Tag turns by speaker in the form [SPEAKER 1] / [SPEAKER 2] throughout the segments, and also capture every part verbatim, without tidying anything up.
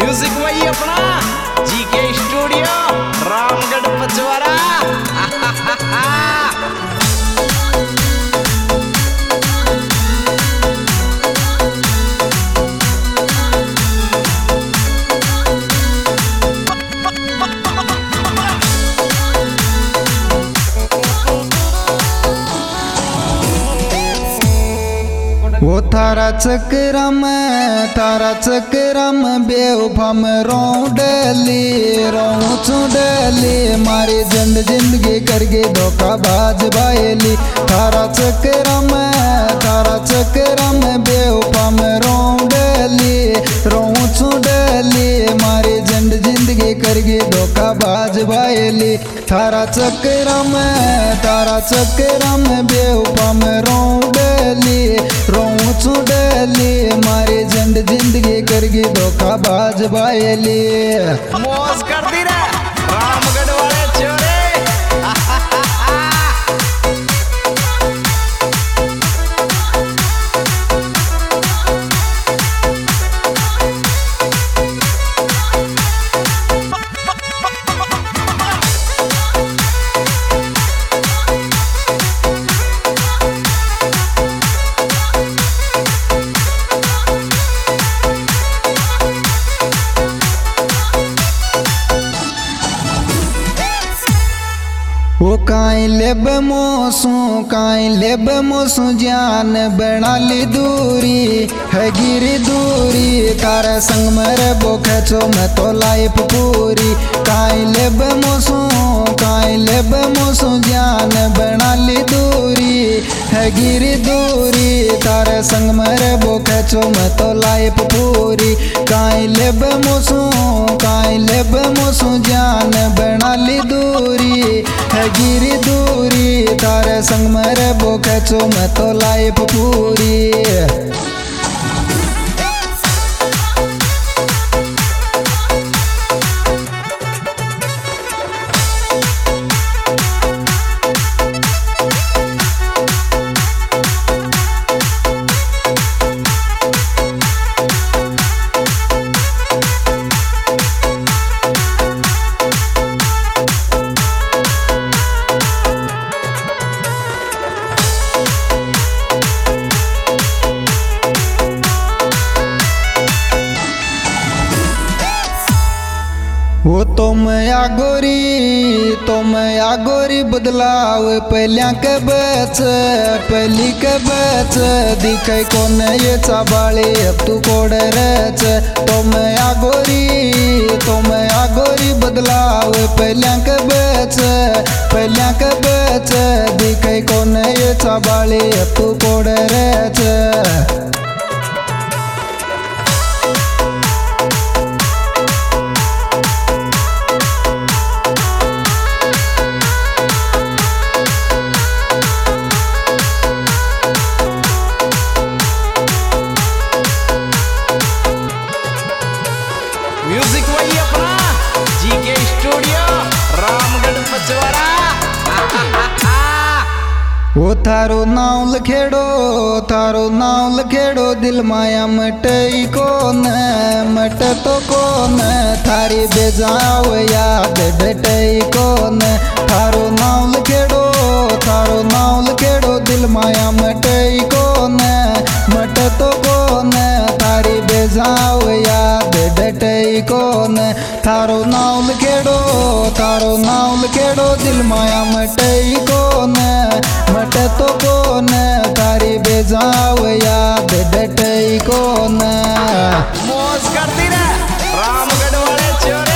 [SPEAKER 1] Music वही अपना GK studio Ramgarh Pachwara.
[SPEAKER 2] वो थारा चक्रा में थारा चक्रा में बेवफा में रोऊं डली रोऊं चुडली मारी जंद जिंदगी करके धोखा बाज बायली। थारा चक्रा में थारा चक्रा में बेवफा में रोऊं डली रोऊं चुडली मारी जंद जिंदगी करके धोखा बाज बायली। थारा चक्रा में थारा चक्रा में बेवफा में रोऊं डली रोऊं चुडली मारी जंद जिंदगी करगी धोखा बाज बायली।
[SPEAKER 1] मौज कर दी रे रामगढ़ वाले छोरे।
[SPEAKER 2] वो काई लेब मोसू काई लेब मोसू जान बना ली दूरी है गिरी दूरी तारे संग मेरे बोखे चो मैं तो लाइफ पूरी। काई लेब मोसू काई लेब मोसू जान बना ली दूरी है गिरी दूरी तारे संग मेरे बोखे चो मैं तो लाइफ पूरी। काई लेब मोसू काई लेब मोसू जान बना ली दूरी है गिरी दूरी तारे संग मेरे बोखे चो मैं तो लाइफ पूरी। वो तुम आगोरी तुम आगोरी बदलाव पहलिया के बच पहली के बच दिखे कौन ये चाबाले अब तू कोड़ रच। तुम आगोरी तुम आगोरी बदलाव पहलिया के बच पहलिया के बच दिखे कौन ये चाबाले अब तू कोड़ रच।
[SPEAKER 1] म्यूजिक वही अपना जीके स्टूडियो रामगढ़ पचवारा।
[SPEAKER 2] वो थारो नाव लखेड़ो थारो नाव लखेड़ो दिल माया मटई कोन मट तो कोन थारी बेजाव याद डटई कोन। थारो नाव लखेड़ो थारो नाव लखेड़ो दिल माया मटई कोन मट तो कोन थारी बेजाव याद डटई कोन। थारो नाव लखेड़ो थारो नाव लखेड़ो दिल माया मटई कोन मट तो कोन थारी बेजाव याद डटई कोन।
[SPEAKER 1] मौज कर दी रे रामगढ़ वाले छोरे।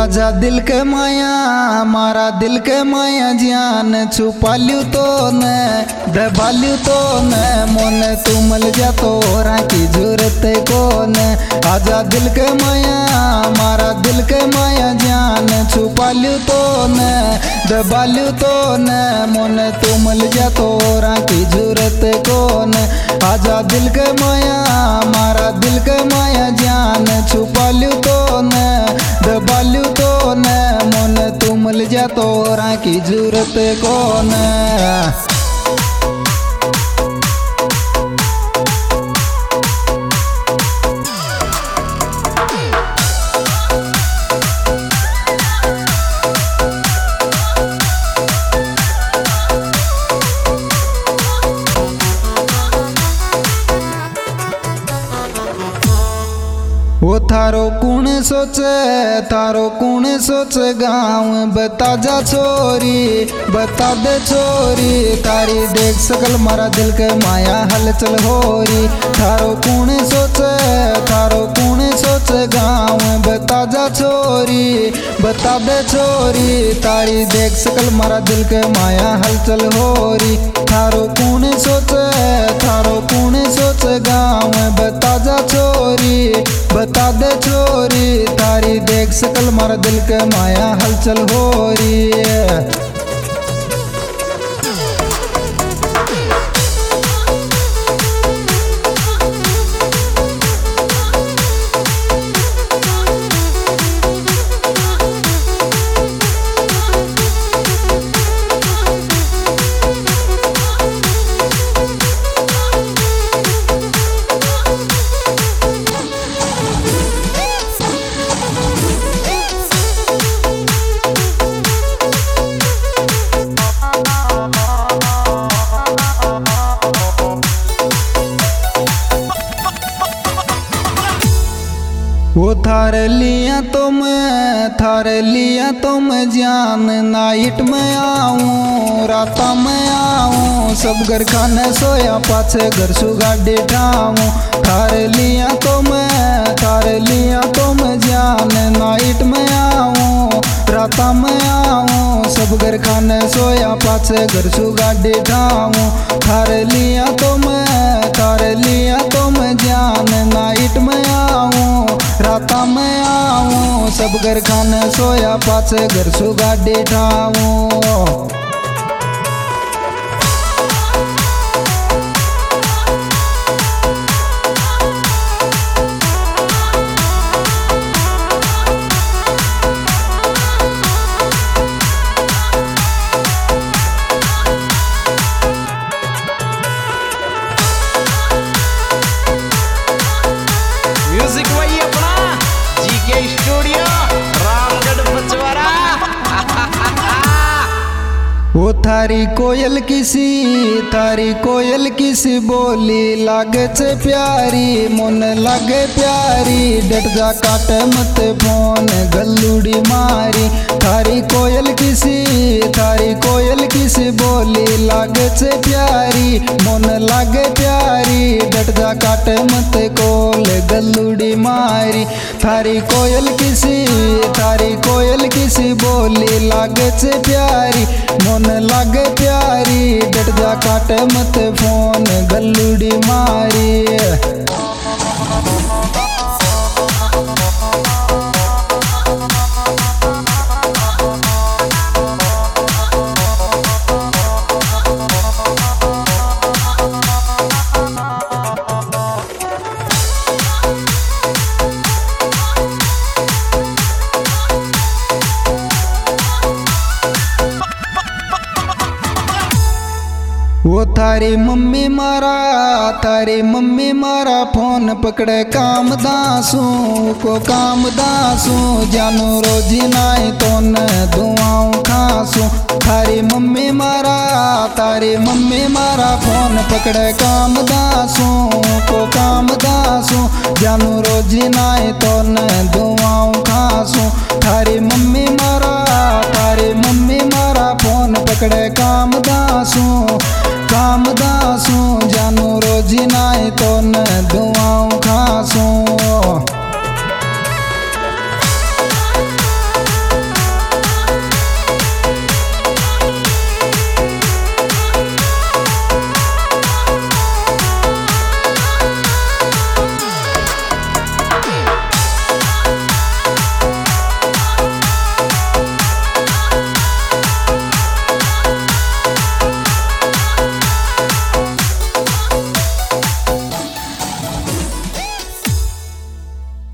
[SPEAKER 2] आजा दिल के माया मारा दिल के माया जान छुपा लियो तो न दबा लियो तो न मोन तू मल जा तो की जरूरत कौन। आजा दिल के माया मारा दिल के माया जान छुपा लियो तो न दबा लियो तो न मोन तू मल जा तो की जरूरत कौन। आजा दिल के माया मारा दिल के माया जान छुपा लियो तो न दबा लियो तो न मोन तू मल जा तो की जरूरत कौन। वो थारो कौन सोचे थारो कौन सोचे गाँव बता जा छोरी बता दे छोरी तारी देख सकल मारा दिल के माया हलचल होरी। थारो कौन सोचे थारो कौन सोचे गाँव बता जा छोरी बता दे छोरी तारी देख सकल मारा दिल के माया हलचल होरी। थारो कौन सोचे थारो कौन सोचे गाँव बता जा छोरी बता दे छोरी तारी देख सकल मारा दिल के माया हलचल हो रही है। वो थार लिया तो मैं थार लिया तो मैं जान नाइट में आऊँ रात में आऊँ सब घर खाने सोया पाछे घर सुगाड़ी ठाऊँ। थार लिया तो मैं थार लिया तो मैं जान नाइट में आऊँ रात में आऊँ सब घर खाने सोया पाछे घर सुगाड़ी ठाऊँ। थार लिया तो मैं थार लिया तो मैं जान नाइट में आऊँ रात में आऊँ सब घर खाने सोया पाछे घर सुगाड़ी ठाऊँ।
[SPEAKER 1] म्यूजिक वही अपना जीके स्टूडियो रामगढ़ पचवरा।
[SPEAKER 2] वो थारी कोयल किसी थारी कोयल किसी बोली लागे छे प्यारी मोन लागे प्यारी डट जा काटे मत फोन गल्लूड़ी मारी। थारी कोयल किसी थारी कोयल किसी बोली लागे छे प्यारी मोन लागे प्यारी डट जा काटे मत कोल गल्लूड़ी मारी। थारी कोयल किसी थारी कोयल किसी बोली लागे छे प्यारी मोन लागे प्यारी डट जा काटे मत फोन गल्लूड़ी मारी। वो थारी मम्मी मारा थारी मम्मी मारा फोन पकड़े काम दासू को काम दासू जानू रोजी नाई तो न दुआऊं खासू। थारी मम्मी मारा थारी मम्मी मारा फोन पकड़े काम दासू को काम दासू जानू रोजी नाई तो न दुआऊं खासू। थारी मम्मी मारा थारी मम्मी मारा फोन पकड़े काम दासू काम दासू जानू रोजी नाई तो न दुआऊं